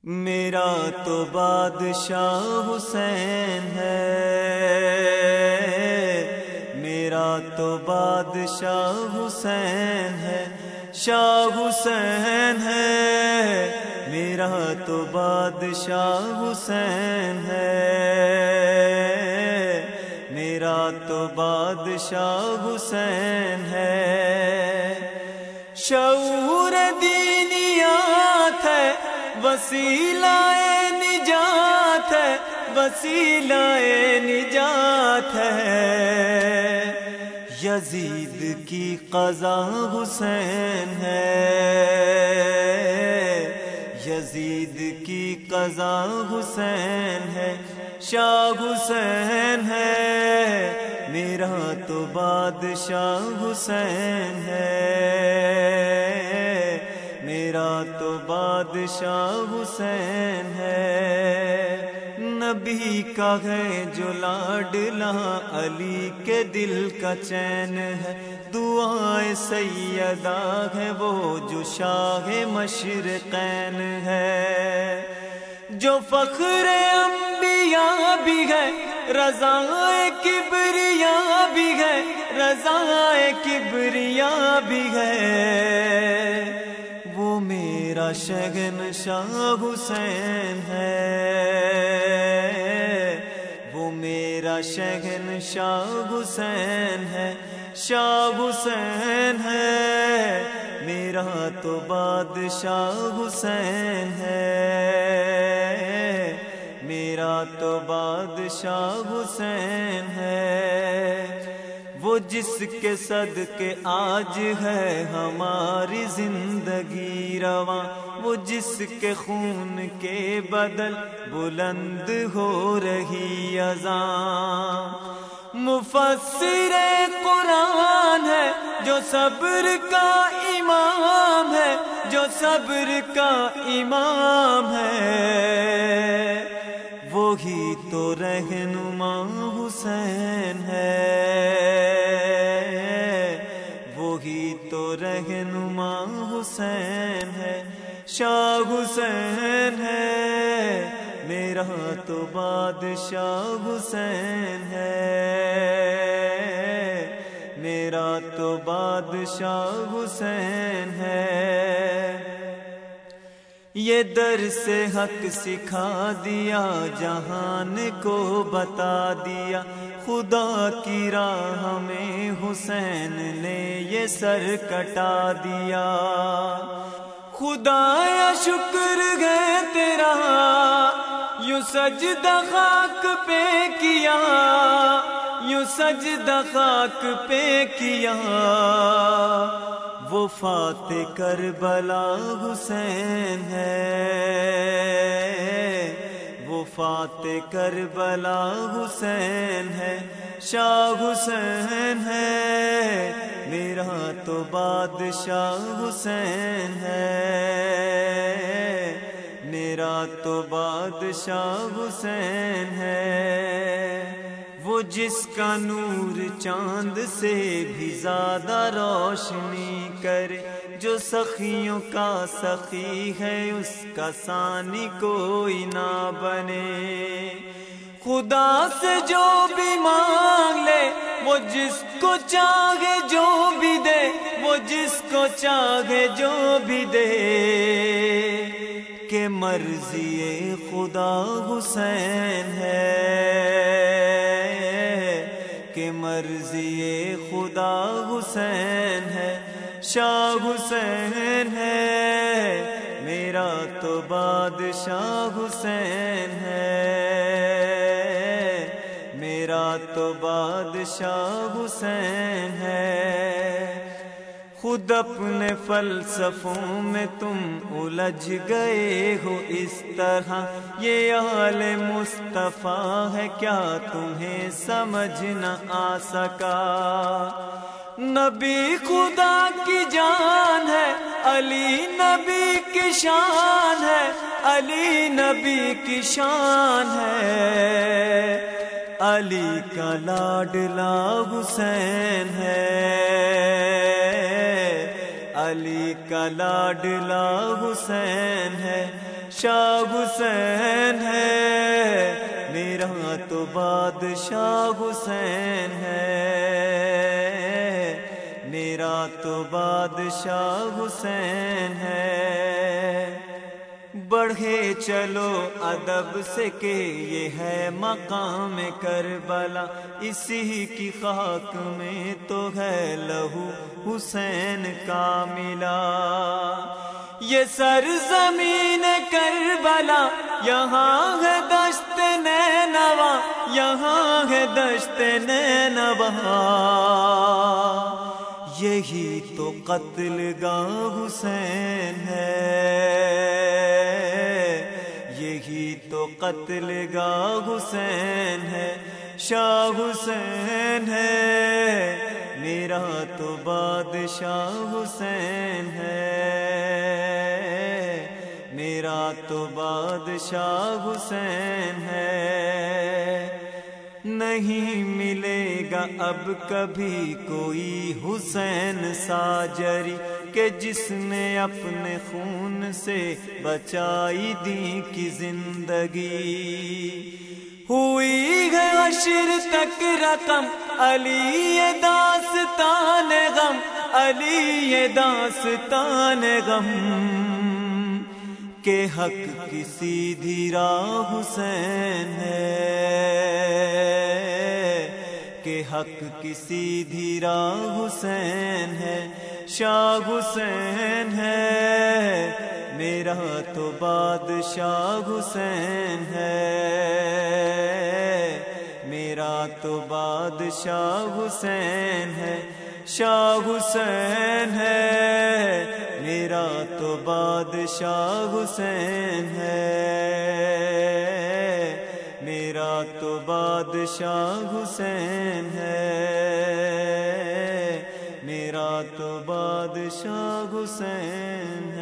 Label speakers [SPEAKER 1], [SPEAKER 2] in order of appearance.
[SPEAKER 1] میرا تو بادشاہ حسین ہے، میرا تو بادشاہ حسین ہے، شاہ حسین ہے، میرا تو بادشاہ حسین ہے، میرا تو بادشاہ حسین ہے۔ شعور دینیات ہے، وسیلہ نجات ہے، وسیلہ نجات ہے، یزید کی قضا حسین ہے، یزید کی قضا حسین ہے، شاہ حسین ہے، میرا تو بادشاہ حسین ہے، میرا تو بادشاہ حسین ہے۔ نبی کا ہے جو لاڈلا، علی کے دل کا چین ہے، دعائے سیدہ ہے وہ جو شاہ مشرقین ہے، جو فخر انبیاء بھی ہے، رضائے کبریا بھی ہے، رضائے کبریا بھی ہے، وہ میرا شہنشاہ حسین ہے، وہ میرا شہنشاہ حسین ہے، شاہ حسین ہے، میرا تو بادشاہ حسین ہے، میرا تو بادشاہ حسین ہے۔ وہ جس کے صدقے آج ہے ہماری زندگی رواں، وہ جس کے خون کے بدل بلند ہو رہی اذان، مفسر قرآن ہے جو صبر کا امام ہے، جو صبر کا امام ہے، وہی تو رہنما حسین ہے، وہی تو رہنما حسین ہے، شاہ حسین ہے، میرا تو بادشاہ حسین ہے، میرا تو بادشاہ حسین ہے۔ یہ درس حق سکھا دیا، جہان کو بتا دیا، خدا کی راہ میں حسین نے یہ سر کٹا دیا، خدایا شکر ہے تیرا، یوں سجدہ خاک پہ کیا، یوں سجدہ خاک پہ کیا، وہ فاتح کربلا حسین ہے، وہ فاتح کربلا حسین ہے، شاہ حسین ہے، میرا تو بادشاہ حسین ہے، میرا تو بادشاہ حسین ہے، وہ جس کا نور چاند سے بھی زیادہ روشنی کرے، جو سخیوں کا سخی ہے اس کا ثانی کوئی نہ بنے، خدا سے جو بھی مانگ لے وہ جس کو چاہے جو بھی دے، وہ جس کو چاہے جو بھی دے، کہ مرضی خدا حسین ہے، کہ مرضی خدا حسین ہے، شاہ حسین ہے، میرا تو بادشاہ حسین ہے، میرا تو بادشاہ حسین ہے۔ خود اپنے فلسفوں میں تم الجھ گئے ہو اس طرح، یہ آل مصطفیٰ ہے کیا تمہیں سمجھ نہ آ سکا، نبی خدا کی جان ہے، علی نبی کی شان ہے، علی نبی کی شان ہے، علی کا لاڈلا حسین ہے، علی کا لاڈلا حسین ہے، شاہ حسین ہے، میرا تو بادشاہ حسین ہے، میرا تو بادشاہ حسین ہے۔ بڑھے چلو ادب سے کہ یہ ہے مقام کربلا، اسی کی خاک میں تو ہے لہو حسین کا ملا۔ یہ سرزمین کربلا یہاں ہے دشت نینوا، یہاں ہے دشت نینوا، یہی تو قتل گاہ حسین ہے، یہی تو قتل گاہ حسین ہے۔ شاہ حسین ہے، میرا تو بادشاہ حسین ہے، میرا تو بادشاہ حسین ہے۔ نہیں ملے گا اب کبھی کوئی حسین ساجری کہ جس نے اپنے خون سے بچائی دین کی زندگی۔ ہوئی ہے عشر تک رقم علی یہ داستان غم، علی یہ داستان غم، کہ حق کی سیدھی راہ حسین ہے، کہ حق کی سیدھی راہ حسین ہے۔ شاہ حسین ہے، میرا تو بادشاہ حسین ہے، میرا تو بادشاہ حسین ہے۔ شاہ حسین ہے، میرا تو بادشاہ حسین ہے، میرا تو بادشاہ حسین ہے، میرا تو بادشاہ حسین ہے۔